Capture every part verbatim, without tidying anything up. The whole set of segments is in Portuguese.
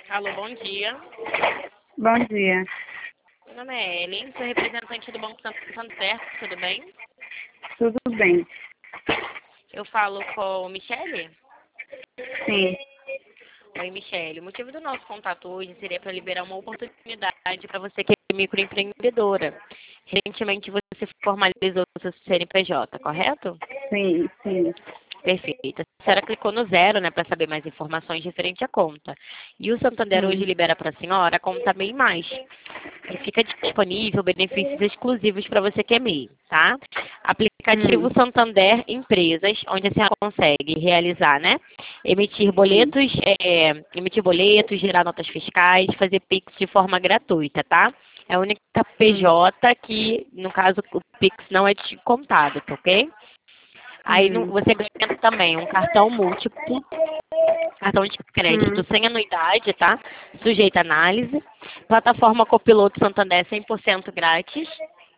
Alô, bom dia. Bom dia. Meu nome é Ellen, sou representante do Banco Santander, tudo bem? Tudo bem? Eu falo com Michele? Sim. Oi, Michele. O motivo do nosso contato hoje seria para liberar uma oportunidade para você que é microempreendedora. Recentemente você formalizou o seu C N P J, correto? Sim, sim. Perfeito. A senhora clicou no zero, né, para saber mais informações referente à conta. E o Santander hoje Hum. libera para a senhora a conta Bem Mais. E fica disponível benefícios exclusivos para você que é M E I, tá? Aplicativo Hum. Santander Empresas, onde a senhora consegue realizar, né? Emitir Sim. boletos, é, emitir boletos, gerar notas fiscais, fazer Pix de forma gratuita, tá? É a única Hum. P J que, no caso, o Pix não é descontado, tá ok? Aí no- Hum. você ganha também um cartão múltiplo, cartão de crédito Hum. sem anuidade, tá? Sujeito à análise. Plataforma Copiloto Santander cem por cento grátis,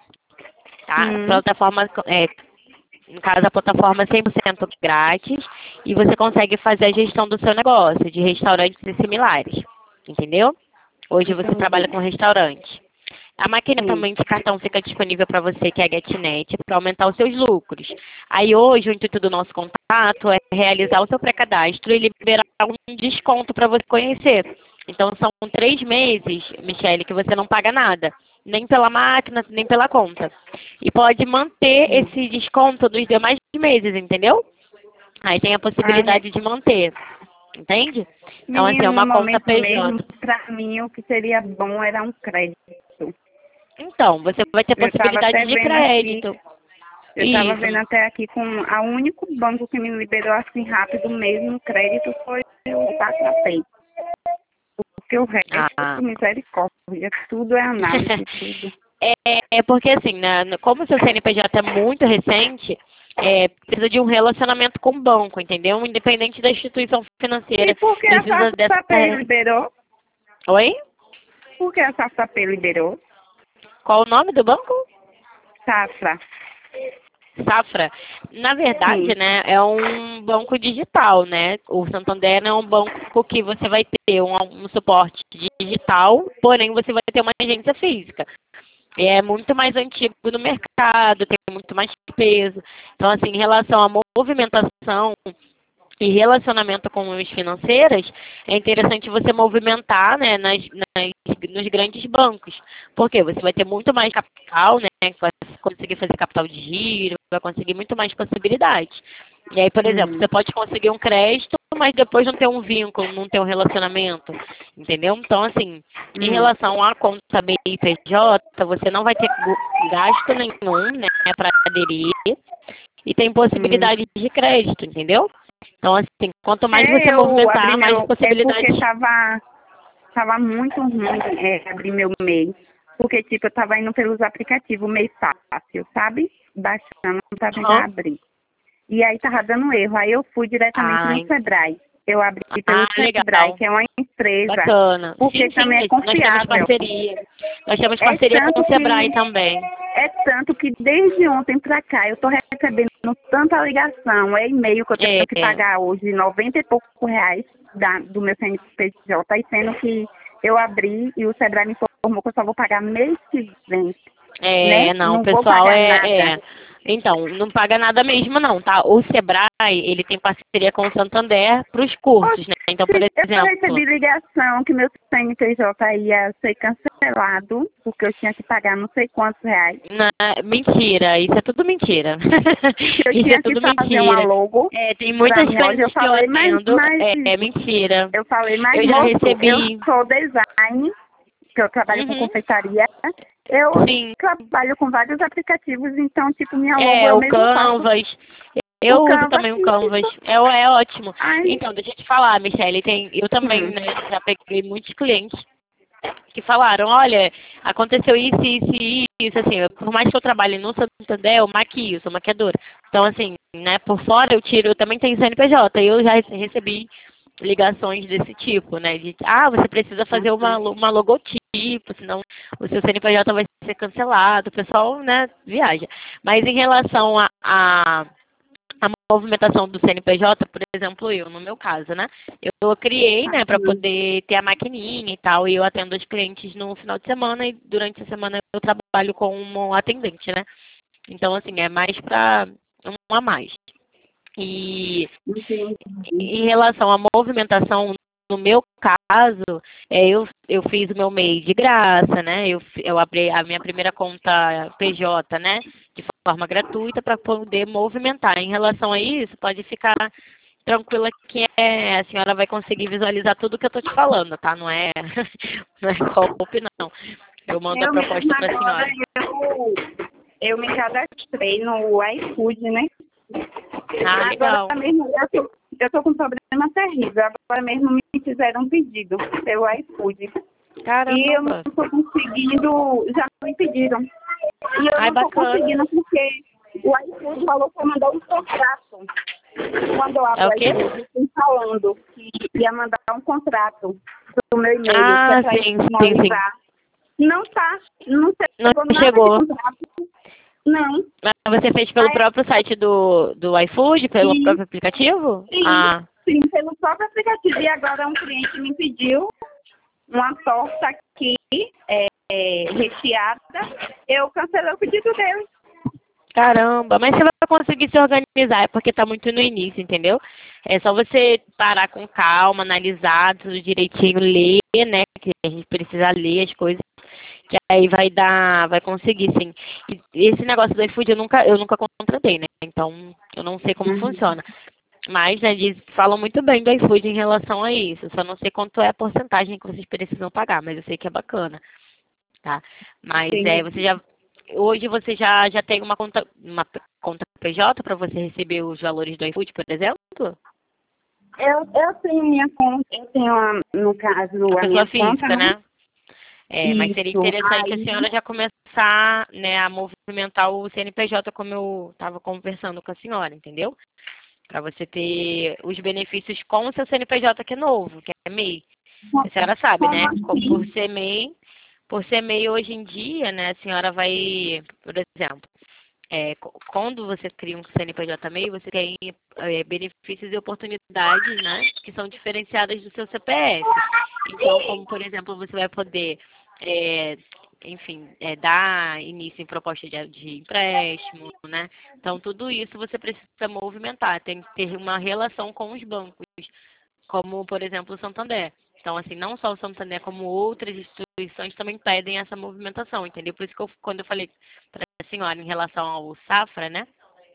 tá? Hum. Plataforma, é, no caso, a plataforma é cem por cento grátis e você consegue fazer a gestão do seu negócio, de restaurantes e similares, entendeu? Hoje você trabalha Entendi. com restaurante. A máquina Sim. também de cartão fica disponível para você, que é a GetNet, para aumentar os seus lucros. Aí hoje o intuito do nosso contato é realizar o seu pré-cadastro e liberar um desconto para você conhecer. Então são três meses, Michele, que você não paga nada, nem pela máquina, nem pela conta. E pode manter Hum. esse desconto nos demais meses, entendeu? Aí tem a Ai, possibilidade de manter, entende? Então assim, é menino, no uma conta momento mesmo, P J. pra mim, o que seria bom era um crédito. Então, você vai ter Eu estava possibilidade até de vendo aqui, crédito. eu estava Isso. vendo até aqui com a único banco que me liberou assim rápido mesmo crédito foi o Safra. Porque o Ah. resto, misericórdia, tudo é análise, tudo. É, é porque assim, né, como o seu C N P J é muito recente, é, precisa de um relacionamento com o banco, entendeu? Independente da instituição E financeira, por que a precisa dessa. Safra liberou? Oi? Por que a Safra liberou? Qual o nome do banco? Safra. Safra. Na verdade, Sim. né, é um banco digital, né? O Santander é um banco que você vai ter um, um suporte digital, porém você vai ter uma agência física. É muito mais antigo no mercado, tem muito mais peso. Então, assim, em relação à movimentação e relacionamento com as financeiras, é interessante você movimentar, né, nas, nas, nos grandes bancos. Porque você vai ter muito mais capital, né, vai conseguir fazer capital de giro, vai conseguir muito mais possibilidades. E aí, por exemplo, Hum. você pode conseguir um crédito, mas depois não ter um vínculo, não ter um relacionamento, entendeu? Então, assim, em Hum. relação à conta B I P J, você não vai ter gasto nenhum, né, para aderir e tem Hum. possibilidade de crédito, entendeu? Então, assim, quanto mais você É, eu abri movimentar, mais meu. É porque possibilidades. tava, tava muito ruim é, abrir meu MEI. Porque, tipo, eu tava indo pelos aplicativos MEI Fácil, sabe? Baixando pra tentar Aham. abrir. E aí tava dando erro. Aí eu fui diretamente no Ai, Sebrae. Eu abri pelo ah, Sebrae, legal. que é uma empresa. Bacana. Porque Sim, sim, também é nós temos confiável. parceria. Nós temos É parceria com tanto o Sebrae que também. É tanto que desde ontem pra cá eu tô recebendo tanta ligação, é e-mail que eu tenho que É, pagar hoje, noventa e poucos reais da, do meu C N P J, e sendo que eu abri e o Sebrae me informou que eu só vou pagar mês que vem, né? é, não, o Não vou pessoal pagar é, nada. é. Então, não paga nada mesmo não, tá? O Sebrae, ele tem parceria com o Santander para os cursos, né? Então, por Oxi, eu exemplo, recebi ligação que meu C N P J ia ser cancelado, porque eu tinha que pagar não sei quantos reais, na, mentira, isso é tudo mentira. que eu Isso é tinha que tudo fazer uma mentira. logo É, tem pra muitas minha loja. Eu clientes que eu falei, mas, atendo, mas é, é mentira. Eu falei, mas Eu já moço, eu recebi. sou design, que eu trabalho com Uhum, confeitaria. Eu sim. trabalho com vários aplicativos, então, tipo, minha logo É, eu o mesmo faço. Canvas. O Eu uso Canva, também o Canvas. isso. É, é ótimo. Ai, Então, deixa eu te falar, Michele, tem, eu também, hum, né, já peguei muitos clientes que falaram, olha, aconteceu isso, isso e isso, assim, eu- por mais que eu trabalhe no Santander, eu maquio, sou maquiadora. Então, assim, né, por fora eu tiro, eu também tenho C N P J, e eu já rece- recebi ligações desse tipo, né, de, ah, você precisa fazer uma, uhum. lo- uma logotipo, senão o seu C N P J vai ser cancelado, o pessoal, né, viaja. Mas em relação a, a movimentação do C N P J, por exemplo, eu, no meu caso, né? Eu criei, né, para Uhum. poder ter a maquininha e tal, e eu atendo os clientes no final de semana e durante a semana eu trabalho como atendente, né? Então, assim, é mais para um a mais. E Entendi. em relação à movimentação, no meu caso, é, eu, eu fiz o meu M E I de graça, né? Eu, eu abri a minha primeira conta P J, né? De forma gratuita para poder movimentar. Em relação a isso, pode ficar tranquila que é, a senhora vai conseguir visualizar tudo que eu estou te falando, tá? Não é, não é golpe, não. Eu mando a Eu mesmo proposta para a agora, senhora. eu, eu me cadastrei no iFood, né? Ah, Agora legal. mesmo, eu tô, eu tô com um problema terrível. Agora mesmo me fizeram um pedido pelo iFood. E eu não Caramba. tô conseguindo, já me pediram. E eu Ai, não tô bacana. conseguindo porque o iFood falou para mandar um contrato. Quando eu É abro o o quê? iFood, estão falando que ia mandar um contrato do meu e-mail, que é Ah, para sim, sim, sim. finalizar. Não tá, não Não chegou nada de chegou. contrato. Não. Mas você fez pelo Aí, próprio site do, do iFood, pelo sim, próprio aplicativo? sim, Ah, sim, pelo próprio aplicativo. E agora um cliente me pediu uma torta aqui, é, é, recheada. Eu cancelei o pedido dele. caramba. Mas você vai conseguir se organizar, é porque tá muito no início, entendeu? É só você parar com calma, analisar tudo direitinho, ler, né? Que a gente precisa ler as coisas. Que aí vai dar, vai conseguir, sim. E esse negócio do iFood eu nunca, eu nunca contratei, né? Então eu não sei como Uhum. funciona. Mas, né, diz, falam muito bem do iFood em relação a isso. Só não sei quanto é a porcentagem que vocês precisam pagar, mas eu sei que é bacana, tá? Mas é, você Entendi. já hoje você já já tem uma conta uma p- conta P J para você receber os valores do iFood, por exemplo? Eu, eu tenho minha conta, eu tenho, a, no caso, A a minha pessoa conta, física, né? né? É, mas seria Isso. interessante a Aí, senhora já começar, né, a movimentar o C N P J como eu estava conversando com a senhora, entendeu? Para você ter os benefícios com o seu C N P J que é novo, que é M E I. A senhora sabe, como né? Co- Por assim? ser M E I, por ser M E I hoje em dia, né, a senhora vai, por exemplo, é, co- quando você cria um C N P J M E I, você tem é, benefícios e oportunidades, né, que são diferenciadas do seu C P F. Então, como por exemplo, você vai poder, é, enfim, é, dar início em proposta de, de empréstimo, né? Então, tudo isso você precisa movimentar, tem que ter uma relação com os bancos, como por exemplo o Santander. Então, assim, não só o Santander, como outras instituições também pedem essa movimentação, entendeu? Por isso que eu, quando eu falei para a senhora em relação ao Safra, né?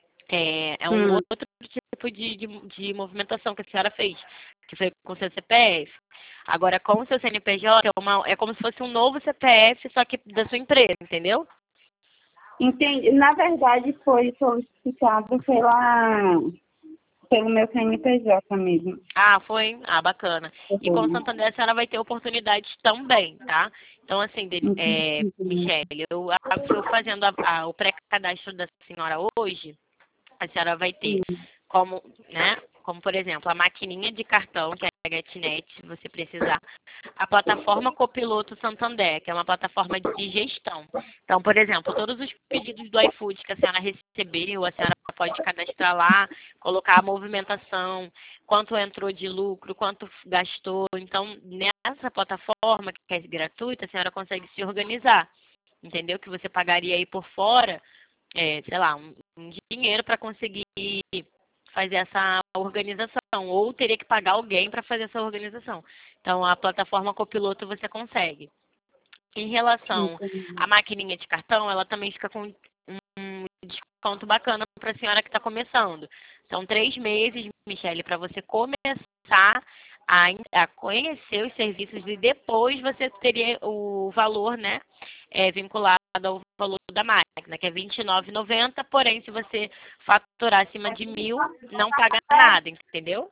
É, é um Hum. outro tipo de, de, de movimentação que a senhora fez, que foi com o seu C P F. Agora, com o seu C N P J, é, uma, é como se fosse um novo C P F, só que da sua empresa, entendeu? Entendi. Na verdade, foi solicitado pela, pelo meu C N P J mesmo. Ah, foi? Ah, bacana. E com o Santander a senhora vai ter oportunidades também, tá? Então, assim, de- é, Entendi. Michele, eu, a- eu fazendo a- a- o pré-cadastro da senhora hoje, a senhora vai ter como, né? Como, por exemplo, a maquininha de cartão, que é a GetNet, se você precisar. A plataforma Copiloto Santander, que é uma plataforma de gestão. Então, por exemplo, todos os pedidos do iFood que a senhora recebeu, a senhora pode cadastrar lá, colocar a movimentação, quanto entrou de lucro, quanto gastou. Então, nessa plataforma, que é gratuita, a senhora consegue se organizar. Entendeu? Que você pagaria aí por fora, é, sei lá, um, um dinheiro para conseguir fazer essa organização, ou teria que pagar alguém para fazer essa organização. Então, a plataforma Copiloto você consegue. Em relação à maquininha de cartão, ela também fica com um desconto bacana para a senhora que está começando. São três meses, Michele, para você começar a, a conhecer os serviços e depois você teria o valor, né, é, vinculado ao valor da máquina, que é vinte e nove reais e noventa centavos, porém, se você faturar acima de mil, não paga nada, entendeu?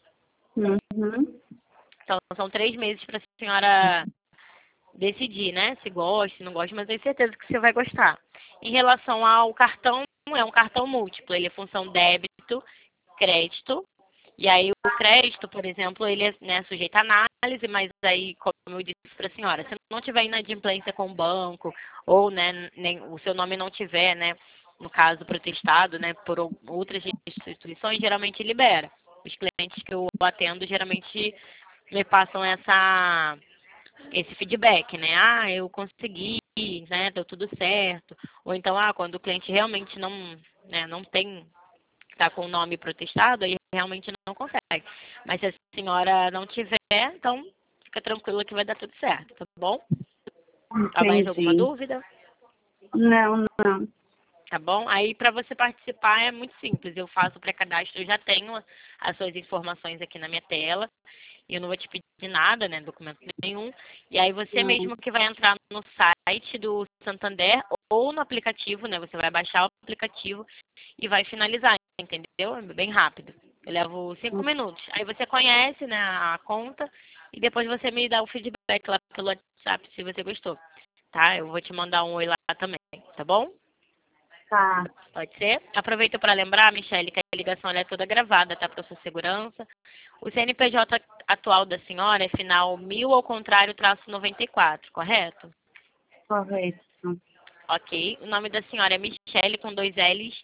Uhum. Então, são três meses para a senhora decidir, né? Se gosta, se não gosta, mas tenho certeza que você vai gostar. Em relação ao cartão, é um cartão múltiplo, ele é função débito, crédito. E aí o crédito, por exemplo, ele é, né, sujeito a análise, mas aí, como eu disse para a senhora, se não tiver inadimplência com o banco, ou né, nem, o seu nome não tiver, né, no caso protestado, né, por ou- outras instituições, geralmente libera. Os clientes que eu atendo geralmente me passam essa esse feedback, né? Ah, eu consegui, né? Deu tudo certo. Ou então, ah, quando o cliente realmente não, né, não tem, tá com o nome protestado, aí realmente não consegue. Mas se a senhora não tiver, então fica tranquila que vai dar tudo certo, tá bom? Há mais alguma Entendi. dúvida? Não, não. Tá bom? Aí, para você participar, é muito simples. Eu faço o pré-cadastro, eu já tenho as suas informações aqui na minha tela. E eu não vou te pedir nada, né? Documento nenhum. E aí, você Não. mesmo que vai entrar no site do Santander ou no aplicativo, né? Você vai baixar o aplicativo e vai finalizar, entendeu? É bem rápido. Eu levo cinco minutos. Aí, você conhece, né, a conta e depois você me dá o feedback lá pelo WhatsApp se você gostou. Tá? Eu vou te mandar um oi lá também, tá bom? Tá. Pode ser? Aproveito para lembrar, Michele, que a ligação ela é toda gravada, tá? Para sua segurança. O C N P J atual da senhora é final mil ao contrário, traço noventa e quatro, correto? Correto. Ok. O nome da senhora é Michele, com dois L's,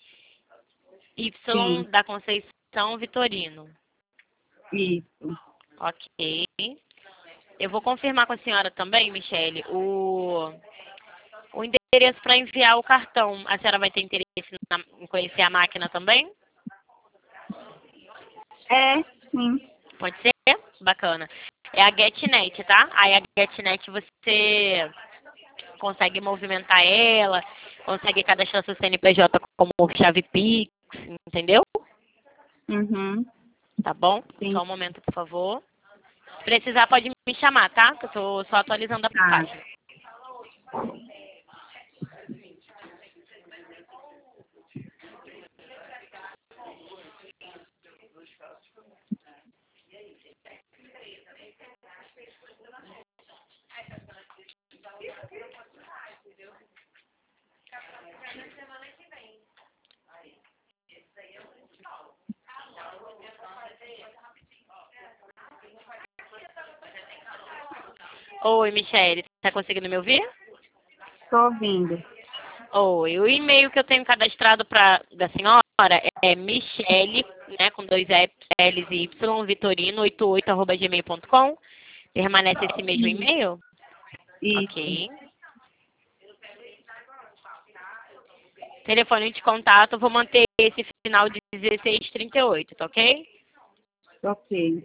Y Sim. da Conceição Vitorino. Isso. Ok. Eu vou confirmar com a senhora também, Michele, o, o endereço para enviar o cartão. A senhora vai ter interesse na- em conhecer a máquina também? É, sim. Pode ser? Bacana. É a GetNet, tá? Aí a GetNet você consegue movimentar ela, consegue cadastrar seu C N P J como chave Pix, entendeu? Uhum. Tá bom? Sim. Só um momento, por favor. Se precisar, pode me chamar, tá? Que eu tô só atualizando a Tá. página. Oi, Michele, tá conseguindo me ouvir? Tô ouvindo. Oi, o e-mail que eu tenho cadastrado pra, da senhora é Michele, né, com dois L's e Y, Vitorino, oitenta e oito, arroba gmail ponto com. Permanece esse mesmo e-mail? Isso. Ok. Telefone de contato, vou manter esse final de dezesseis trinta e oito, tá ok? Ok.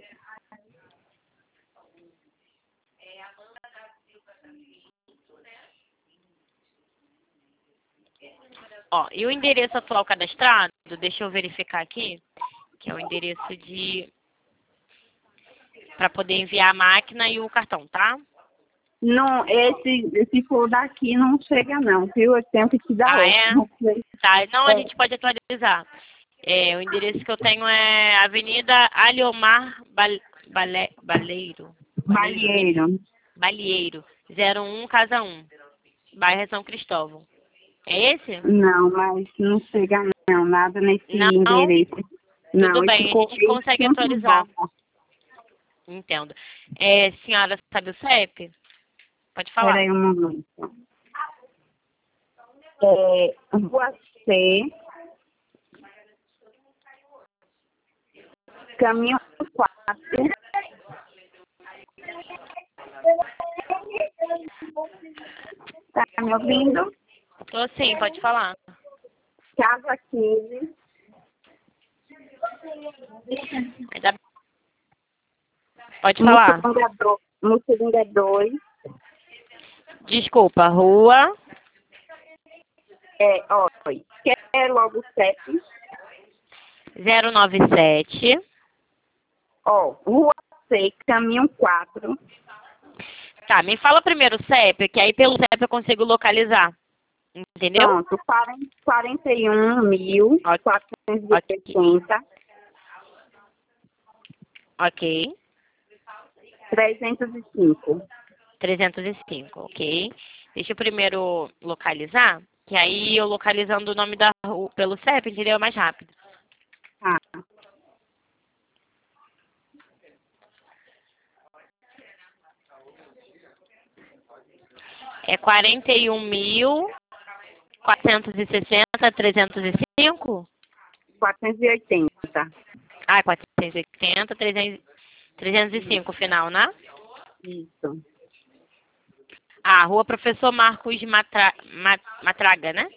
Ó, e o endereço atual cadastrado, deixa eu verificar aqui, que é o endereço de para poder enviar a máquina e o cartão, tá? Não, esse, se for daqui, não chega não, viu? Eu tenho que te dar Ah, outro. é? Não sei. Tá, não, a É, gente pode atualizar. É, o endereço que eu tenho é Avenida Aliomar Bal, Bale, Baleiro, Baleiro, Balieiro. Balieiro, zero um, Casa um, bairro São Cristóvão. É esse? Não, mas não chega não, nada nesse Não? endereço. Tudo Não, esse bem, a gente correio consegue sempre atualizar. volta. Entendo. É, senhora, sabe o C E P? Pode Espera falar. aí um momento. É, Rua C, caminho quatro. Tá me ouvindo? Tô sim, pode falar. Casa quinze. Ainda- Pode No falar. segundo é do- no segundo é dois. Desculpa, rua. É, ó, quer logo sete. zero nove sete. Ó, Rua C, caminho quatro. Tá, me fala primeiro o C E P, que aí pelo C E P eu consigo localizar. Entendeu? Pronto, quarenta e um mil quatrocentos e sessenta. Ok. trezentos e cinco. trezentos e cinco, ok. Deixa eu primeiro localizar, que aí eu localizando o nome da rua pelo C E P, entendeu? É mais rápido. Tá. É quarenta e um mil quatrocentos e sessenta oitenta, trezentos e cinco? quatrocentos e oitenta. Ah, quatrocentos e oitenta, trezentos e cinco final, né? Isso. Ah, Rua Professor Marcos Matra... Ma- Matraga, né?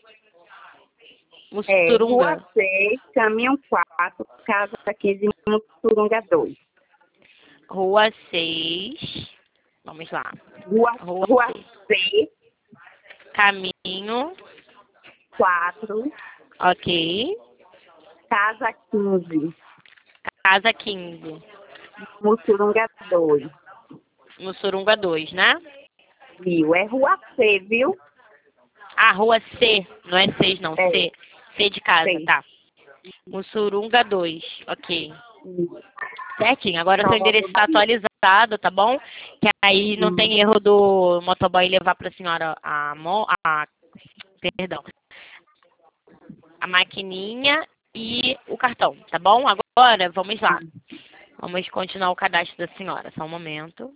É, Rua Mussurunga. seis, caminho quatro, casa quinze, Mussurunga dois. Rua seis. Vamos lá. Rua, Rua Rua seis. seis, Caminho. quatro, Ok. casa quinze, Casa quinze. Mussurunga dois. Mussurunga dois, né? Viu? É Rua C, viu? Ah, Rua C. Não é seis, não. É, C. C de casa, seis. tá. Mussurunga dois. Ok. Isso. Certinho. Agora o seu endereço está Nove. atualizado, tá bom? Que aí não Hum. tem erro do motoboy levar para a senhora a, mo a, perdão, a maquininha e o cartão, tá bom? Agora, vamos lá. Vamos continuar o cadastro da senhora. Só um momento.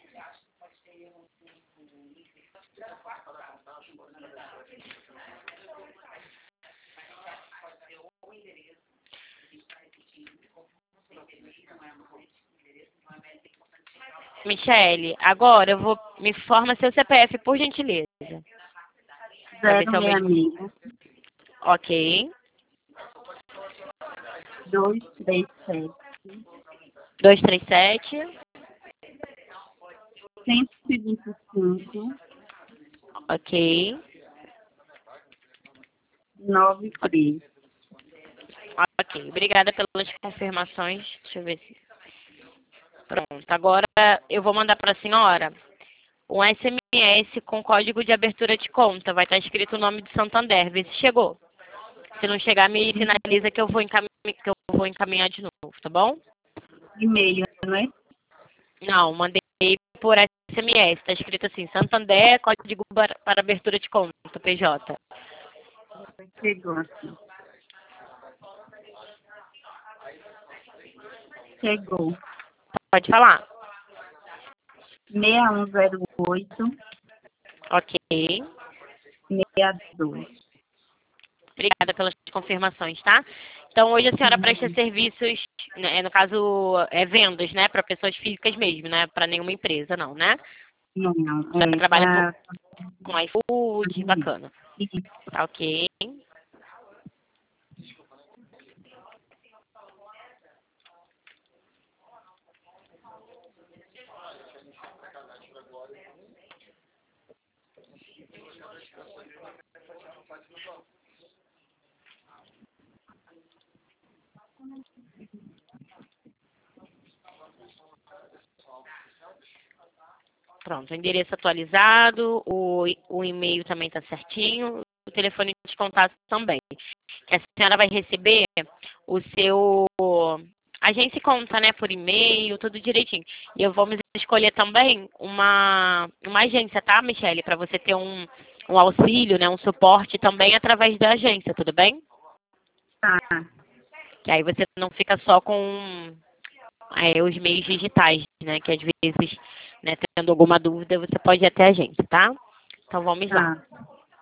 Michele, agora eu vou... Me forma seu C P F, por gentileza. Pra ver Zero se é o meia mesmo. meia, Ok. dois, três, sete, dois três sete. cento e vinte e cinco, Ok. nove, três. Ok. Obrigada pelas confirmações. Deixa eu ver se... Pronto. Agora eu vou mandar para a senhora um S M S com código de abertura de conta. Vai estar escrito o nome de Santander. Vê se chegou. Se não chegar, me sinaliza que eu vou encaminhar, que eu vou encaminhar de novo, tá bom? E-mail, não é? Não, mandei por S M S. Está escrito assim, Santander, código para para abertura de conta, P J. Chegou aqui. Chegou. Pode falar. seis um zero oito, Ok. seis dois. Obrigada pelas confirmações, tá? Então, hoje a senhora presta serviços, né, no caso, é vendas, né? Para pessoas físicas mesmo, né? Para nenhuma empresa, não, né? Não, não. A senhora É trabalha pra... com, com iFood, bacana. Tá ok. Pronto, o endereço atualizado, o, o e-mail também está certinho, o telefone de contato também. A senhora vai receber o seu... A gente se conta, né, por e-mail, tudo direitinho. E eu vou escolher também uma, uma agência, tá, Michele? Para você ter um, um auxílio, né, um suporte também através da agência, tudo bem? Tá. Que aí você não fica só com é, os meios digitais, né? Que às vezes, né, tendo alguma dúvida, você pode ir até a gente, tá? Então vamos lá. Tá.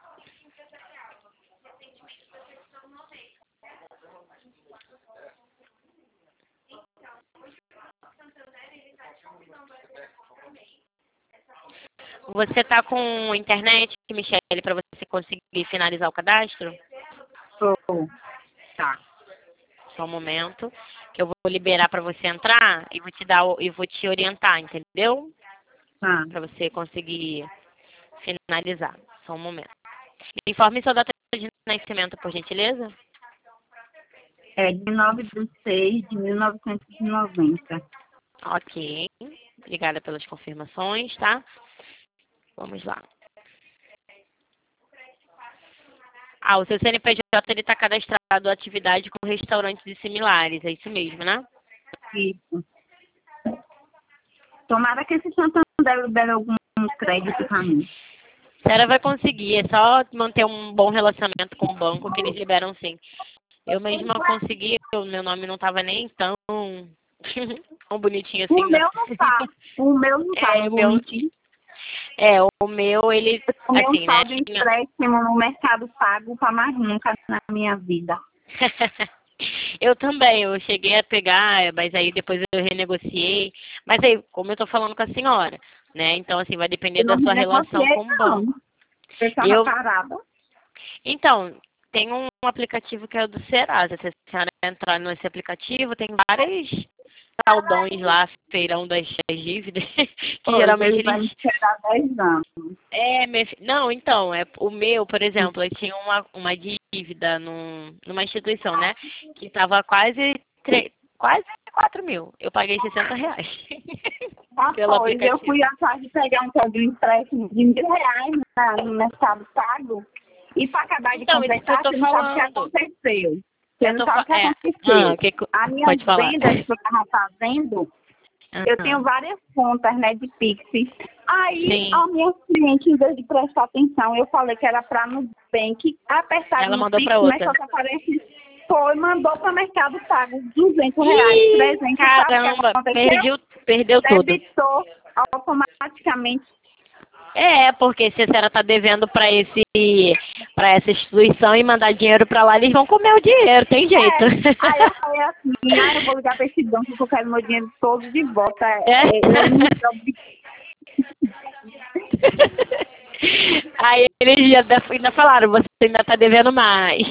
Você tá com internet, Michele, para você conseguir finalizar o cadastro? Tô. Tá. Só um momento, que eu vou liberar para você entrar e vou te dar o- e vou te orientar, entendeu? Tá. Para você conseguir finalizar. Só um momento. Me informe sua data de nascimento, por gentileza. É de nove de seis de mil novecentos e noventa. Ok. Obrigada pelas confirmações, tá? Vamos lá. Ah, o seu C N P J ele está cadastrado atividade com restaurantes e similares, é isso mesmo, né? Isso. Tomara que esse Santander libere algum crédito pra mim. A senhora vai conseguir, é só manter um bom relacionamento com o banco que eles liberam sim. Eu mesma consegui, o meu nome não estava nem tão, tão bonitinho assim, O não. meu não tá. O meu não tá, É, eu o vou meu, mentir. É, o meu, ele, O meu assim, né? saldo em tinha- empréstimo no Mercado Pago para mais nunca na minha vida. Eu também, eu cheguei a pegar, mas aí depois eu renegociei. Mas aí, como eu tô falando com a senhora, né? Então, assim, vai depender Eu da não sua relação renegociei, com o não. banco. Eu estava Eu, parada. então, tem um aplicativo que é o do Serasa. Se a senhora entrar nesse aplicativo, tem vários saldões lá, feirão das, das dívidas, que Pois, geralmente ele vai me eles esperar dez anos. é, meu fi- não, então, é o meu, por exemplo, eu tinha uma, uma dívida num, numa instituição, né? Que estava quase, tre- quase quatro mil. Eu paguei sessenta reais pelo Após, eu aplicativo. fui atrás de pegar um tal de um empréstimo de mil reais na, no Mercado Pago. E para acabar de Então, isso que eu completar, tô você não sabe o que falando. aconteceu. Você Eu não tô sabe o fa- que é, ah, aconteceu. que, co- As minhas pode falar. vendas que eu estava fazendo, eu tenho Ah, várias contas, né, de Pix. Aí, sim, a minha cliente, em vez de prestar atenção, eu falei que era para Nubank, apertar ela no mandou Pix, pra mas outra. só que aparece, foi, mandou para Mercado Pago duzentos reais, Ih, trezentos, sabe o que caramba, aconteceu? perdi, o- perdeu tudo. Debitou automaticamente. É, porque se a senhora tá devendo para esse, para essa instituição e mandar dinheiro para lá, eles vão comer o dinheiro, tem É, jeito. aí eu falei assim, ah, eu vou ligar para esse banco que eu quero meu dinheiro todo de volta. É. É, eu não Aí eles já da- ainda falaram, você ainda tá devendo mais.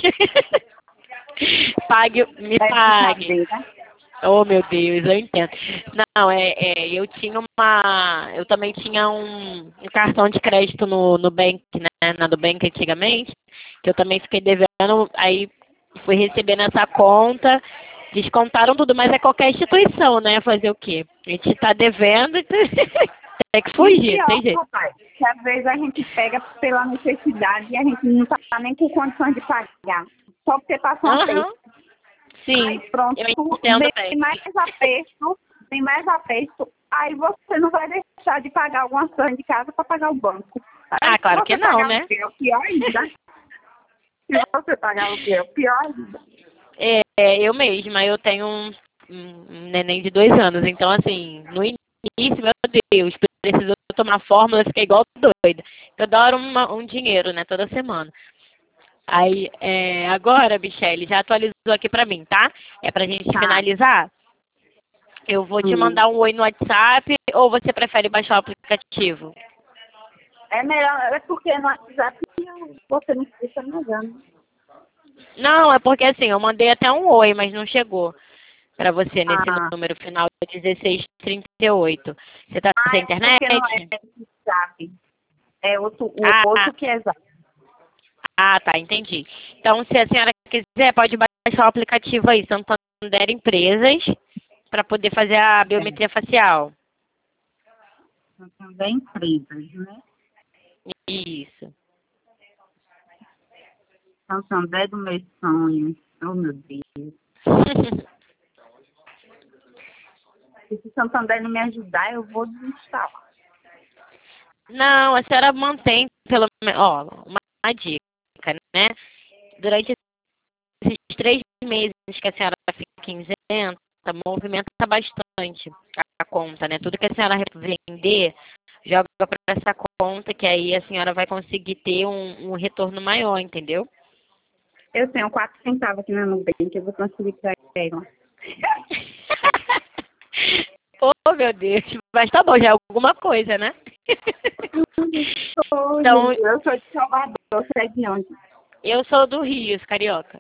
Pague, me é pague. brincadeira. Oh, meu Deus, eu entendo. Não, é, é, eu tinha uma, eu também tinha um, um cartão de crédito no, no Bank, né, na do Bank antigamente, que eu também fiquei devendo, aí fui recebendo essa conta, descontaram tudo, mas é qualquer instituição, né, fazer o quê? A gente tá devendo e tem que E fugir, não pior, tem jeito. rapaz, que às vezes a gente pega pela necessidade e a gente não tá nem com condições de pagar. Só porque passa uma Aham, vez. sim, Aí pronto, eu entendo bem. vem mais aperto, vem mais aperto, aí você não vai deixar de pagar algumas coisas de casa para pagar o banco. Aí Ah, se claro você que não, pagar o né? que é o pior ainda. Se você pagar o que é o pior ainda. É, eu mesma, eu tenho um, um um neném de dois anos, então assim, no início, meu Deus, precisou tomar fórmula, eu fiquei igual doida. Toda hora uma, um dinheiro, né, toda semana. Aí, é, agora, Michele, já atualizou aqui pra mim, tá? É pra gente Tá. finalizar. Eu vou te Hum. mandar um oi no WhatsApp ou você prefere baixar o aplicativo? É melhor, é porque no WhatsApp você não fica negando. Não, é porque assim, eu mandei até um oi, mas não chegou pra você nesse Ah, número final dezesseis trinta e oito. Você tá ah, sem é porque não internet? é WhatsApp. É outro, o Ah, outro que é exato. ah, tá, entendi. Então, se a senhora quiser, pode baixar o aplicativo aí, Santander Empresas, para poder fazer a biometria facial. São também empresas, né? Isso. Santander do meu sonho. Oh, meu Deus. Se o Santander não me ajudar, eu vou desinstalar. Não, a senhora mantém, pelo menos, ó, uma, uma dica, né? Durante esses três meses que a senhora fica isenta, movimenta bastante a conta, né? Tudo que a senhora vender, joga para essa conta, que aí a senhora vai conseguir ter um, um retorno maior, entendeu? Eu tenho quatro centavos aqui na Nubank, eu vou transferir para ela. Oh, meu Deus. Mas tá bom, já é alguma coisa, né? Oi, Então, eu sou de Salvador, você é de onde? eu sou do Rio, carioca.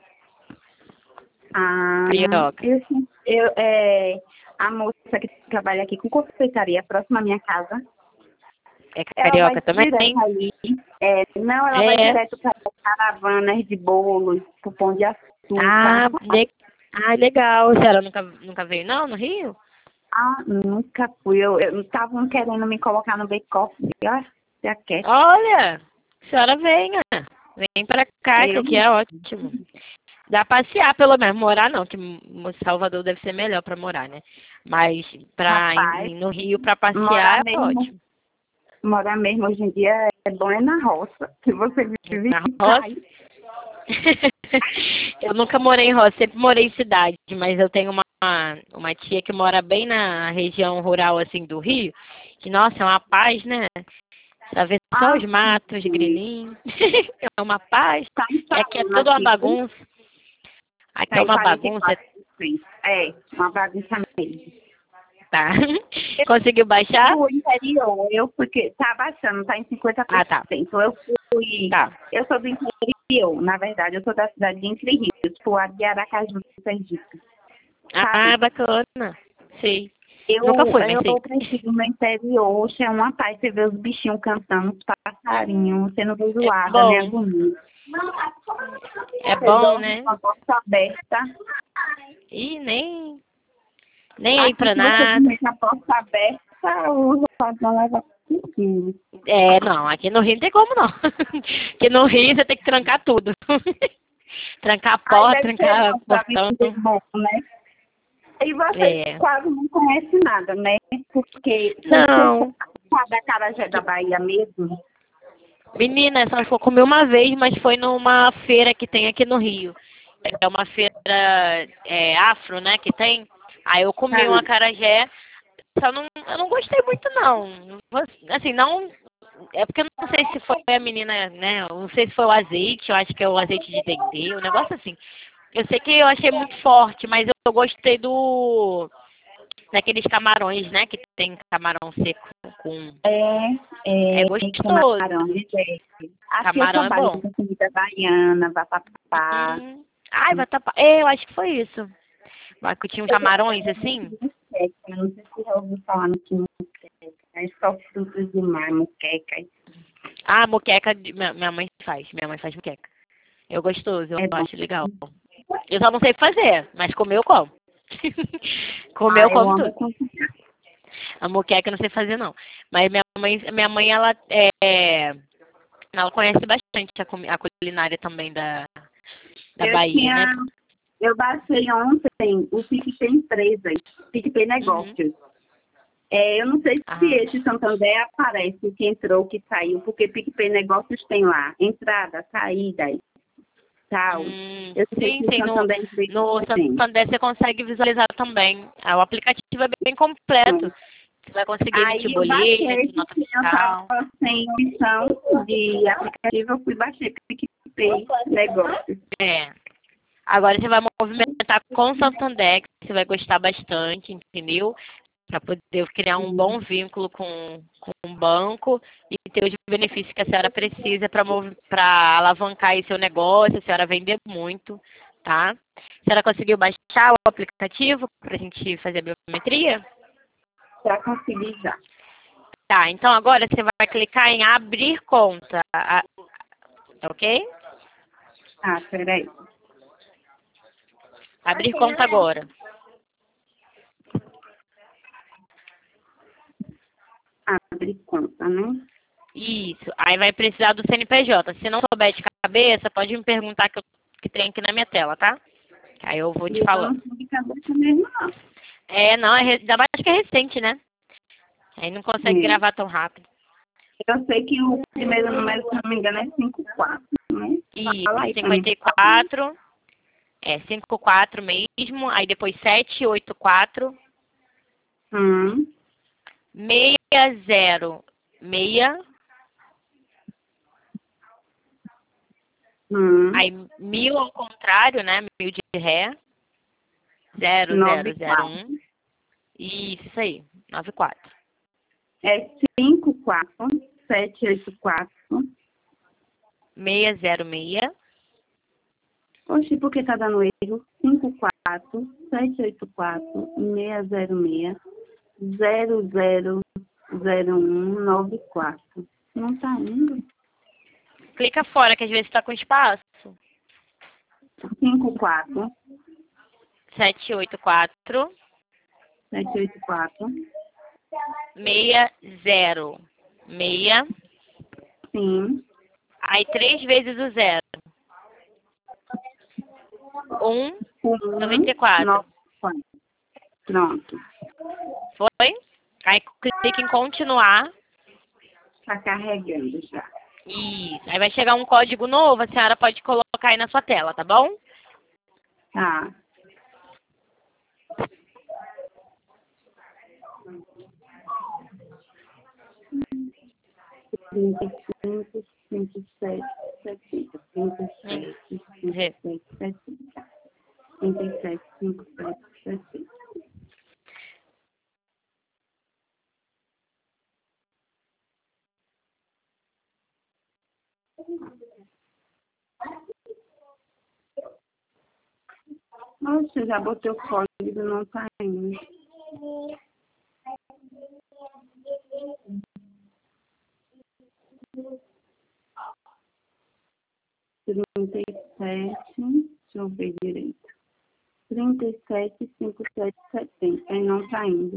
Ah, Carioca. eu, eu é, a moça que trabalha aqui com confeitaria, próxima à minha casa, É ela vai carioca também? direto ali. É, não, ela vai É. direto para caravanas de bolos, pro Pão de Ah, Açúcar. le... ah, legal. A senhora nunca, nunca veio, não, no Rio? Ah, nunca fui. Eu, eu estavam querendo me colocar no bake-off. Ah, já quer. Olha, a senhora venha. Vem pra cá, que Eu, aqui é ótimo. Dá pra passear, pelo menos. Morar não, que Salvador deve ser melhor pra morar, né? Mas pra rapaz, ir no Rio pra morar passear é mesmo, ótimo. morar mesmo hoje em dia é bom é na roça, que você vive Na em roça? cai. Eu nunca morei em roça, sempre morei em cidade, mas eu tenho uma, uma tia que mora bem na região rural, assim, do Rio, que, nossa, é uma paz, né? Pra ver só os matos, os grilinhos. É uma paz. Tá E aqui é instalando tudo uma aqui. bagunça. Aqui Tá é em uma quarenta e bagunça, quatro por cento. É, uma bagunça mesmo. tá? Conseguiu baixar? O interior, eu fui que tá baixando, tá em cinquenta por Ah, tá. cento. Eu fui, Tá. eu sou do interior, na verdade, eu sou da cidade de Entre Rios, tipo, a de Aracaju, Sergipe. Ah, Sabe? bacana. Sei. Eu, Nunca fui, mas sei. eu prefiro no interior, é uma paz, você vê os bichinhos cantando, os passarinhos, você não vê É zoada, nem bom. agonia. É Você bom, dorme né? com a porta aberta. Ih, nem, nem aí Aqui, pra se você nada. dormir com a porta aberta, o ladrão leva tudo. É, não, aqui no Rio não tem como não. Aqui no Rio você tem que trancar tudo. Trancar a Aí porta, deve ser trancar bom o pra portão. viver bom, né? E você É. quase não conhece nada, né? Porque se você for Não. da Acarajé da Bahia mesmo, Menina, só só comi uma vez, mas foi numa feira que tem aqui no Rio. É uma feira é, afro, né, que tem. Aí eu comi um ah, acarajé, só não, eu não gostei muito não. Assim, não, é porque eu não sei se foi a menina, né, eu não sei se foi o azeite, eu acho que é o azeite de dendê, um negócio assim. Eu sei que eu achei muito forte, mas eu, eu gostei do, daqueles camarões, né, que tem camarão seco com, é, é é gostoso. camarões, é. Aqui eu Camarão é trabalho bom. com comida baiana, vatapá. Hum. Ai, vatapá. É, eu acho que foi isso. Lá que tinha uns Eu gosto camarões muito assim. de muqueca, eu não sei se você já ouviu falar no que muqueca. É só frutos do mar, muqueca. Ah, moqueca, de- minha, minha mãe faz. Minha mãe faz moqueca. Eu gostoso, eu É bom. acho legal. Eu só não sei fazer, mas comer eu como. Comer Ah, eu eu como amo tudo. com A moqueca eu não sei fazer, não. Mas minha mãe, minha mãe ela, é, ela conhece bastante a, comi- a culinária também da, da Eu Bahia, né? tinha, eu baixei ontem o PicPay Empresas, PicPay Uhum. Negócios. É, eu não sei se Ah. esse Santander aparece, o que entrou, o que saiu, porque PicPay Negócios tem lá, entrada, saídas, tal. Hum, Eu sei sim, que o sim, no, Santander no Empresas tem. Santander você consegue visualizar também. Ah, o aplicativo é bem completo. Você vai conseguir emitir Aí eu baixei, boleto, nota porque eu fiscal. estava sem opção de aplicativo, eu fui baixei PicPay Negócios. É. Agora você vai movimentar com o Santander, que você vai gostar bastante, entendeu? Para poder criar um bom vínculo com, com o banco e ter os benefícios que a senhora precisa para alavancar aí seu negócio, a senhora vender muito, tá? A senhora conseguiu baixar o aplicativo para a gente fazer a biometria? Já consegui já. Tá, então agora você vai clicar em abrir conta, a- ok? Ah, peraí. Abrir conta agora. Abre conta, né? Isso. Aí vai precisar do C N P J. Se não souber de cabeça, pode me perguntar que, eu, que tem aqui na minha tela, tá? Aí eu vou E te eu não falando. sou de cabeça mesmo, não. É, não, é, re- ainda mais que é recente, né? Aí não consegue É. gravar tão rápido. Eu sei que o primeiro número, se não me engano, é cinco quatro, né? Isso, Fala aí pra mim. cinquenta e quatro. É, cinquenta e quatro mesmo. Aí depois sete oito quatro. Hum, seis zero seis. hum, Aí mil ao contrário, né? Mil de ré. Zero nove zero zero quatro. um. Isso, isso aí. Nove quatro. É cinco quatro, sete oito quatro. seis zero seis. Oxi, por que tá dando erro? cinco quatro, sete oito quatro, seis zero seis, zero zero zero um nove quatro. Não tá indo? Clica fora, que às vezes está com espaço. cinco quatro, sete oito quatro. sete oito quatro. seis zero seis. Sim. Aí três vezes o zero. um, noventa e um quatro. nove quatro. Pronto. Foi? Aí clica em continuar. Tá carregando já. Isso. Aí vai chegar um código novo, a senhora pode colocar aí na sua tela, tá bom? Tá. trinta e cinco, trinta e sete, setenta. trinta e sete, trinta e sete, setenta. trinta e sete, trinta e sete, setenta. Nossa, já botei o código, não tá indo. trinta e sete, deixa eu ver direito. trinta e sete, cinquenta e sete, setenta. E não tá indo.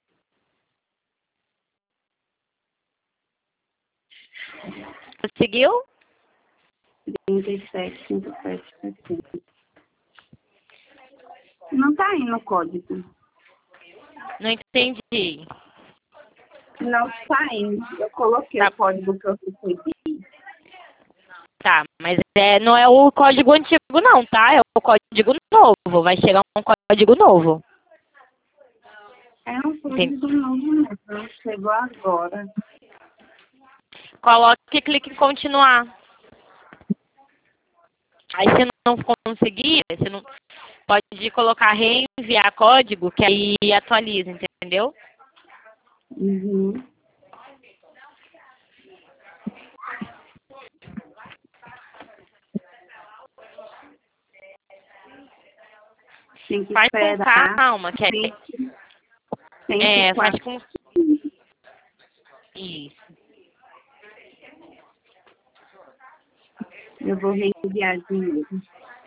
Conseguiu? trinta e sete, cinquenta e sete, setenta. Não tá indo o código. Não entendi. Não tá indo. Eu coloquei Tá. o código que eu recebi. Tá, mas é, não é o código antigo não, tá? É o código novo. Vai chegar um código novo. É um código novo mesmo. Chegou agora. Coloque e clique em continuar. Aí se não conseguir, você não pode colocar reenviar código, que aí atualiza, entendeu? Uhum. Tem que Faz com esperar. calma, que aí, é, faz com... Isso. Eu vou reenviar de novo.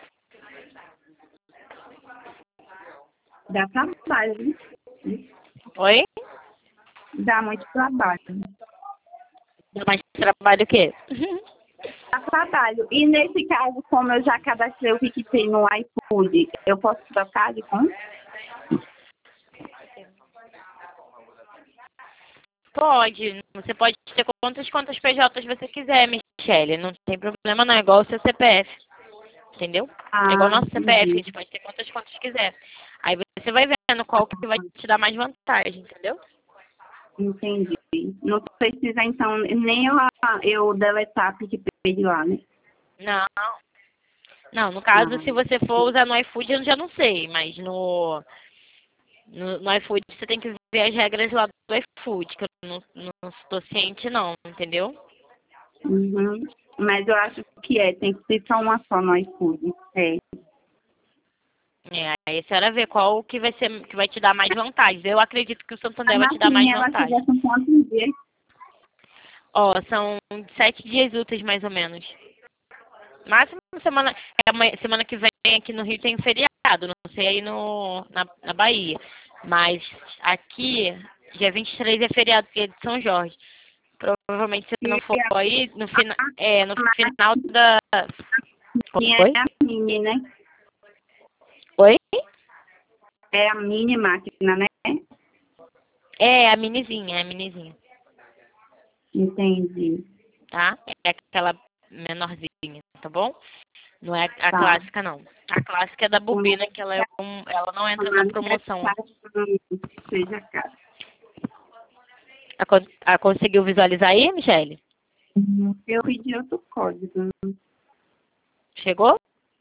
Dá trabalho. Oi? Dá muito trabalho. Dá mais trabalho o quê? Dá trabalho. E nesse caso, como eu já cadastrei o PicPay no iFood, eu posso trocar de conta? Pode. Você pode ter quantas contas P J você quiser, Michele. Não tem problema não. É igual o seu C P F. Entendeu? Ah, É igual o nosso C P F. A entendi. gente pode ter quantas contas quiser. Aí você vai vendo qual que vai te dar mais vantagem, entendeu? Entendi. Não precisa, então, nem eu, eu deletar a PicPay de lá, né? Não. Não, no caso, Ah, se você for usar no iFood, eu já não sei. Mas no, no, no iFood você tem que ver as regras lá do iFood, que eu não, não estou ciente não, entendeu? uhum. Mas eu acho que é, tem que ser só uma só no iFood. É. É, aí a senhora vê qual que vai ser, que vai te dar mais vantagens. Eu acredito que o A Santander vai te dar mais maquininha, ela vantagem. tivesse um quantos dias? Ó, são sete dias úteis mais ou menos. Máximo semana, é, amanhã- semana que vem aqui no Rio tem feriado, não sei aí no, na, na Bahia. Mas aqui, dia vinte e três é feriado, que é de São Jorge. Provavelmente se não for E a aí, no, fina, é, no final da... minha Oi? é a mini, né? Oi? É a mini máquina, né? É, a minizinha, é a minizinha, Entendi. tá? É aquela menorzinha, tá bom? Não é a Tá. clássica, não. A clássica é da bobina, que ela, é um, ela não entra na promoção. Seja caro. A, con- a conseguiu visualizar aí, Michele? Eu pedi outro código. Chegou?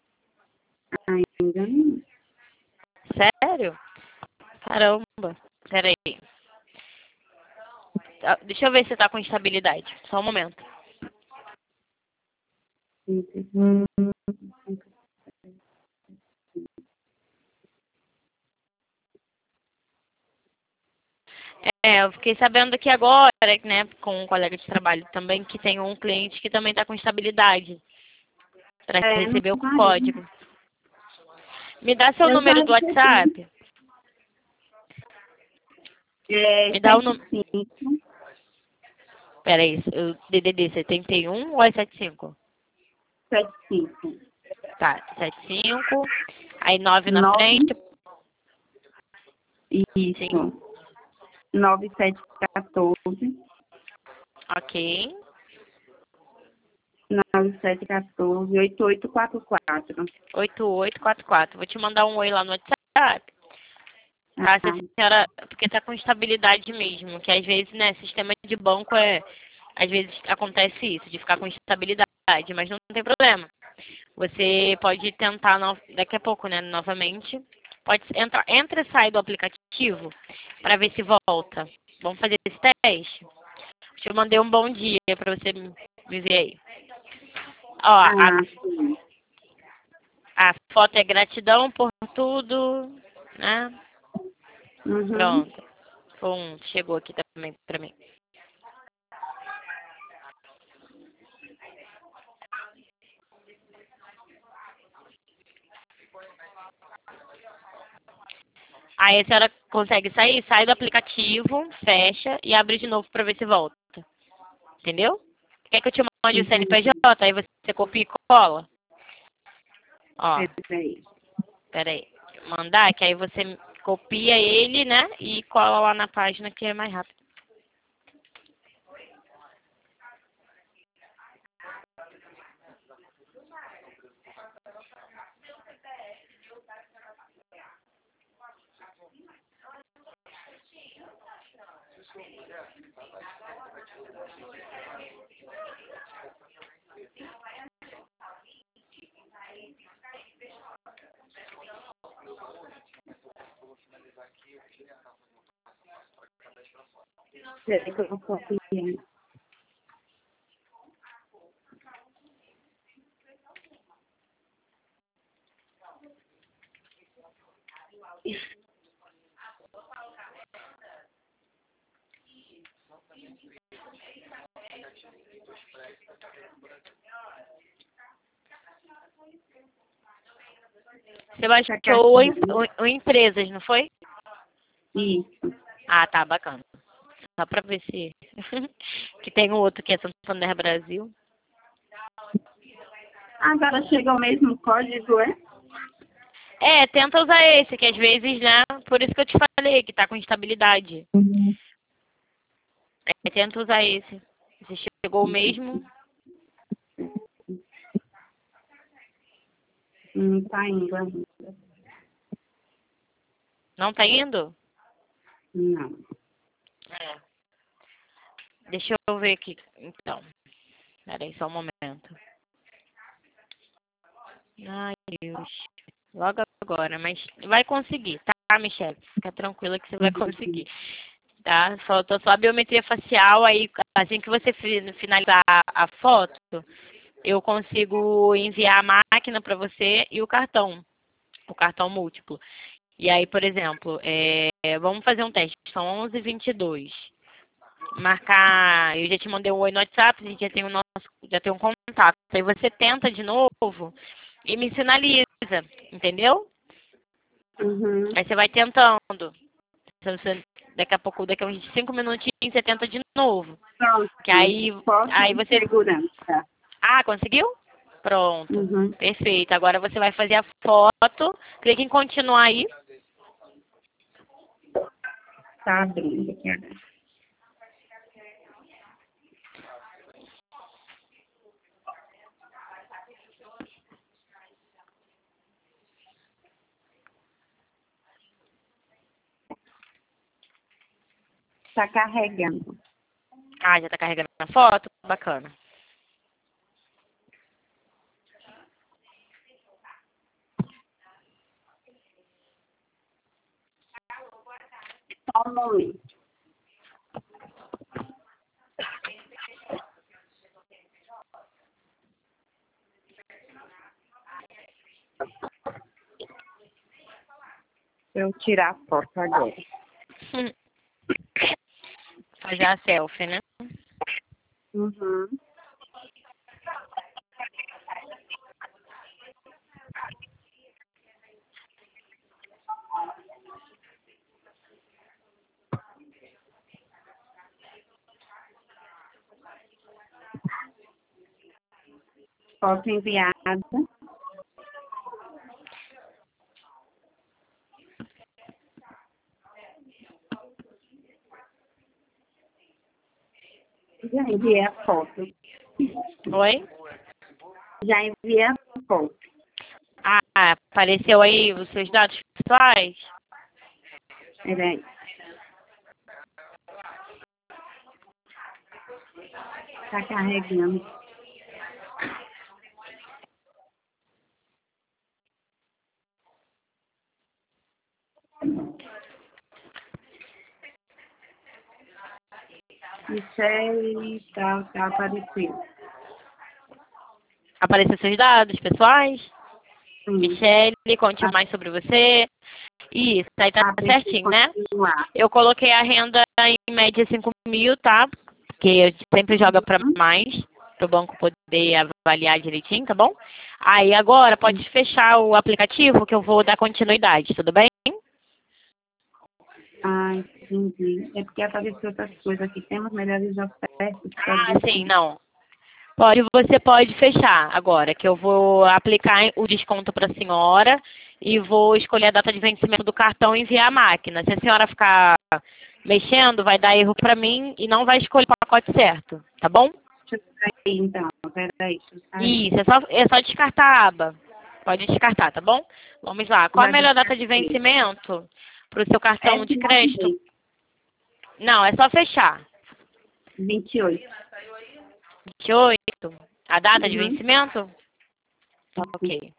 Ainda não. Sério? Caramba. Peraí. Tá, deixa eu ver se tá com estabilidade. Só um momento. É, eu fiquei sabendo aqui agora, né, com um colega de trabalho também, que tem um cliente que também tá com estabilidade para É, não receber o vai. código. Me dá seu Eu já número do recebi. WhatsApp? É, Me dá o número. cento e cinco, Peraí, o D D D setenta e um ou é setenta e cinco? setenta e cinco. Tá, setenta e cinco. Aí nove na nove, frente. isso. Sim. nove sete um quatro, Ok. nove sete um quatro, oito oito quatro quatro. oito oito quatro quatro. Vou te mandar um oi lá no WhatsApp. Tá, se Ah, a senhora, porque tá com estabilidade mesmo, que às vezes, né, sistema de banco é, às vezes acontece isso, de ficar com instabilidade, mas não tem problema. Você pode tentar no, daqui a pouco, né, novamente. Pode entrar, entra e sai do aplicativo para ver se volta. Vamos fazer esse teste? Eu mandei um bom dia para você me ver aí. Ó, a, Ah, sim. a foto é gratidão por tudo, né? Uhum. Pronto. Pum, chegou aqui também para mim. Aí a senhora consegue sair, sai do aplicativo, fecha e abre de novo para ver se volta. Entendeu? Quer que eu te mande o C N P J? Aí você copia e cola. Ó, Peraí. peraí. Mandar, que aí você copia ele, né? E cola lá na página que é mais rápido. Peraí que eu vou copiar. Você baixou o, em- o, o Empresas, não foi? Isso. Ah, tá, bacana. Só pra ver se... que tem um outro que é Santander Brasil. Agora chega o mesmo código, é? É, tenta usar esse, que às vezes, né? Por isso que eu te falei, que tá com instabilidade. Uhum. É, tenta usar esse. Se chegou o mesmo... Não tá indo ainda. Não tá indo? Não. É. Deixa eu ver aqui, então. Peraí, só um momento. Ai, Deus. Logo agora, mas vai conseguir, tá, Michelle? Fica tranquila que você vai conseguir. Tá? Faltou só a biometria facial, aí assim que você fi- finalizar a foto, eu consigo enviar a máquina para você e o cartão, o cartão múltiplo. E aí, por exemplo, é, vamos fazer um teste, são onze e vinte e dois. Marcar, eu já te mandei um oi no WhatsApp, a gente já tem o nosso, já tem um contato. Aí você tenta de novo e me sinaliza, entendeu? Uhum. Aí você vai tentando. Se você- Daqui a pouco, daqui a uns cinco minutinhos, você tenta de novo. Pronto. Que aí, Foto aí de você... segurança. Ah, conseguiu? Pronto. Uhum. Perfeito. Agora você vai fazer a foto. Clique em continuar aí. Tá abrindo aqui agora. Tá carregando. Ah, já tá carregando a foto? Bacana. Só um momento. Eu tirar a foto agora. Fazer a selfie, né? Uhum. Foto enviada. Já enviei a foto. Oi? Já enviei a foto. Ah, apareceu aí os seus dados pessoais? Peraí. Tá carregando. Michele, tá, tá, apareceu. Apareceu seus dados pessoais? Sim. Michele, conte Ah. mais sobre você. Isso, aí tá Ah, certinho, né? continuar. Eu coloquei a renda em média cinco mil, tá? Porque sempre joga para Uhum. mais, para o banco poder avaliar direitinho, tá bom? Aí agora pode fechar o aplicativo que eu vou dar continuidade, tudo bem? Ah, entendi. É porque apareceu outras coisas aqui. Temos melhores ofertas para Ah, sim, você. não. Pode, você pode fechar agora, que eu vou aplicar o desconto para a senhora e vou escolher a data de vencimento do cartão e enviar a máquina. Se a senhora ficar mexendo, vai dar erro para mim e não vai escolher o pacote certo, tá bom? Deixa eu sair, então. Peraí, deixa eu sair. Isso, é só, é só descartar a aba. Pode descartar, tá bom? Vamos lá. Qual a Já melhor data de descartei. vencimento para o seu cartão É de final do crédito? mês, Não, é só fechar. vinte e oito. vinte e oito. A data de Uhum. vencimento? Ok.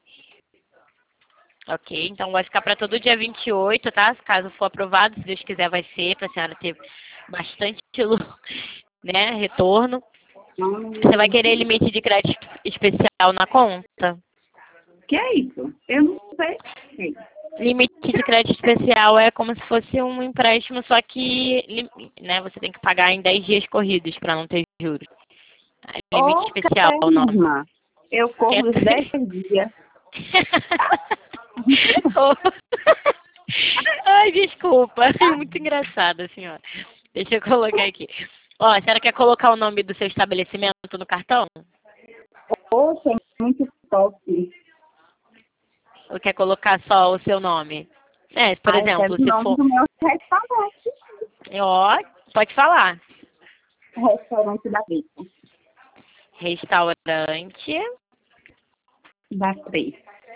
Ok, então vai ficar para todo dia vinte e oito, tá? Caso for aprovado, se Deus quiser vai ser, para a senhora ter bastante lu- né, retorno. Você vai querer Hum, limite de crédito especial na conta? que é isso? Eu não sei. Limite de crédito especial é como se fosse um empréstimo, só que lim- né, você tem que pagar em dez dias corridos para não ter juros. É limite Ô, especial o nome. Caterina, eu É... corro os dez dias. Oh. Ai, desculpa. É muito engraçada, senhora. Deixa eu colocar aqui. Ó, a senhora quer colocar o nome do seu estabelecimento no cartão? Poxa, é muito top. Ou quer colocar só o seu nome? É, por Ah, eu quero exemplo, o se nome for... do meu restaurante. Ó, pode falar. Restaurante da Vista. Restaurante... Da Três.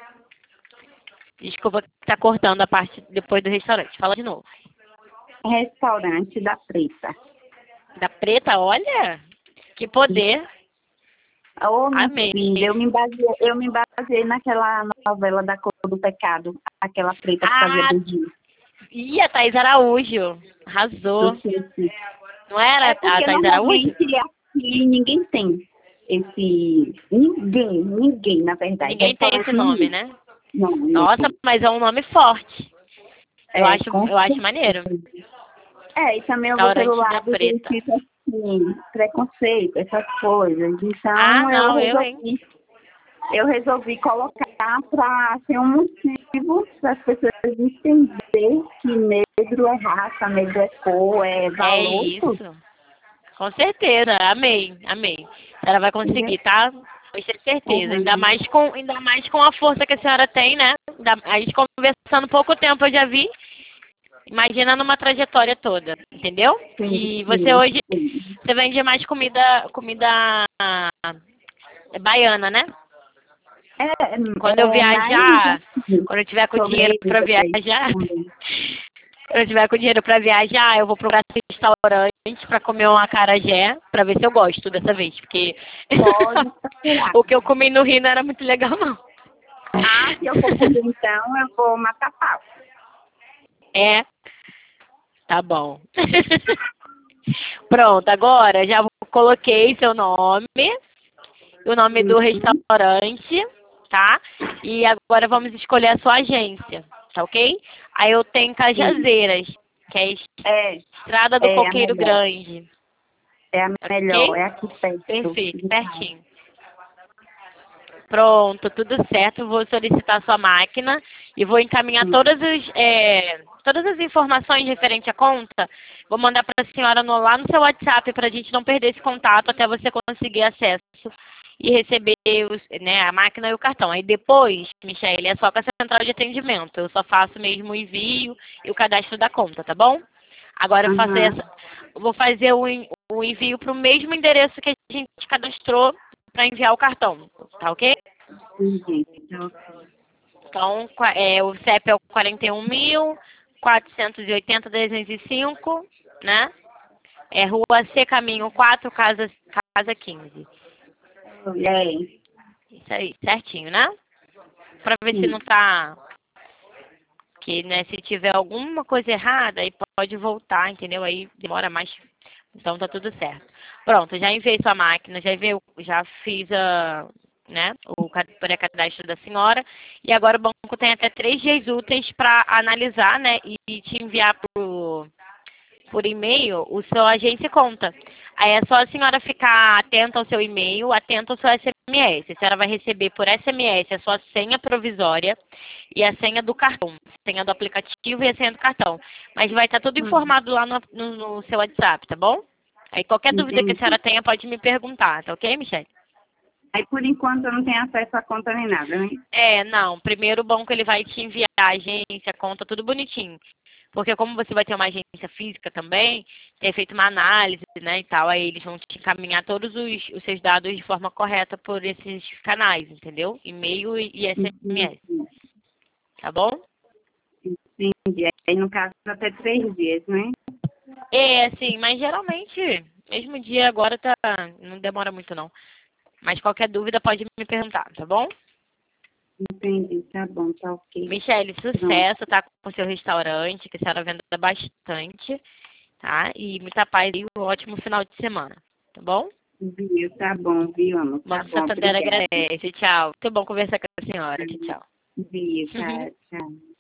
Desculpa que tá cortando a parte depois do restaurante. Fala de novo. Restaurante da Preta. Da Preta, olha, que poder. Ô, minha Amei. filha, eu me baseei, eu me baseei naquela novela da Cor do Pecado, aquela preta que fazia Ah, beijinho. e a Thaís Araújo. Arrasou. Eu sei, sei. Não era É a porque Thaís Araújo? normalmente aqui ninguém tem esse. Ninguém, ninguém, na verdade. Ninguém tem esse Restaurante nome, nenhum. né? Não, não. Nossa, mas é um nome forte. Eu É, acho, com eu acho maneiro. certeza. É, e também eu vou pelo Restaurante da lado do Preta. tipo assim, preconceito, essas coisas. Ah, Então eu não, eu, hein? resolvi, eu resolvi colocar para ser um motivo para as pessoas entenderem que negro é raça, negro é cor, é É valor, tudo. isso. Com certeza. Amei, amei. A senhora vai conseguir, Entendeu? tá? Pode ter certeza. Ainda Uhum. mais com, ainda mais com a força que a senhora tem, né? Ainda- A gente conversando pouco tempo, eu já vi. Imagina numa trajetória toda, entendeu? Sim, E você sim, hoje, sim. você vende mais comida, comida baiana, né? É, Quando eu é mais viajar, assim, quando eu tiver com dinheiro sobremesa para viajar, também. quando eu tiver com dinheiro para viajar, eu vou procurar restaurante para comer um acarajé, para ver se eu gosto dessa vez, porque Pode procurar. o que eu comi no Rio não era muito legal, não. Ah, se eu for comer então, eu vou matar pau. É, tá bom. Pronto, agora já coloquei seu nome, o nome do Uhum. restaurante, tá? E agora vamos escolher a sua agência, tá ok? Aí eu tenho Sim. Cajazeiras, que é a É, Estrada do é a Coqueiro melhor. Grande, É a melhor, ok? é aqui perto Perfeito, de casa. pertinho. Pronto, tudo certo. Vou solicitar sua máquina e vou encaminhar Hum. todas as, é, todas as informações referente à conta. Vou mandar para a senhora no, lá no seu WhatsApp para a gente não perder esse contato até você conseguir acesso e receber os, né, a máquina e o cartão. Aí depois, Michele, é só com a central de atendimento. Eu só faço mesmo o envio e o cadastro da conta, tá bom? Agora eu faço Aham. essa, eu vou fazer o, en- o envio para o mesmo endereço que a gente cadastrou para enviar o cartão, tá ok? Entendi. Então, Então, qua- é, o C E P é o quarenta e um mil, quatrocentos e oitenta, trezentos e cinco, né? É Rua C, Caminho quatro, Casa, casa quinze. É. Isso aí, certinho, né? Pra ver se Sim. não tá... Que, né, se tiver alguma coisa errada, aí pode voltar, entendeu? Aí demora mais. Então tá tudo certo. Pronto, já enviei sua máquina, já enviei, já fiz a, né, o pré-cadastro da senhora. E agora o banco tem até três dias úteis para analisar, né, e te enviar por, por e-mail o seu agente conta. Aí é só a senhora ficar atenta ao seu e-mail, atenta ao seu S M S. A senhora vai receber por S M S a sua senha provisória e a senha do cartão, a senha do aplicativo e a senha do cartão. Mas vai estar tudo Hum. informado lá no, no, no seu WhatsApp, tá bom? Aí qualquer dúvida que a Entendi. senhora tenha pode me perguntar, tá ok, Michelle? Aí, por enquanto, eu não tenho acesso à conta nem nada, né? É, não. Primeiro o banco ele vai te enviar a agência, a conta, tudo bonitinho. Porque como você vai ter uma agência física também, ter feito uma análise, né, e tal, aí eles vão te encaminhar todos os, os seus dados de forma correta por esses canais, entendeu? E-mail e, e S M S, Entendi. tá bom? Entendi. Aí, no caso, até três dias, né? É, assim, mas geralmente, mesmo dia agora tá, não demora muito não. Mas qualquer dúvida pode me perguntar, tá bom? Entendi. Tá bom, tá ok. Michele, Pronto. sucesso, tá com o seu restaurante, que a senhora venda bastante, tá? E muita paz e um ótimo final de semana, tá bom? Viu? Tá bom, viu, amor? Tá Banco bom, Santander obrigada. agradece. Tchau. Muito bom conversar com a senhora. Tchau, tchau. Viu? Tá, tchau.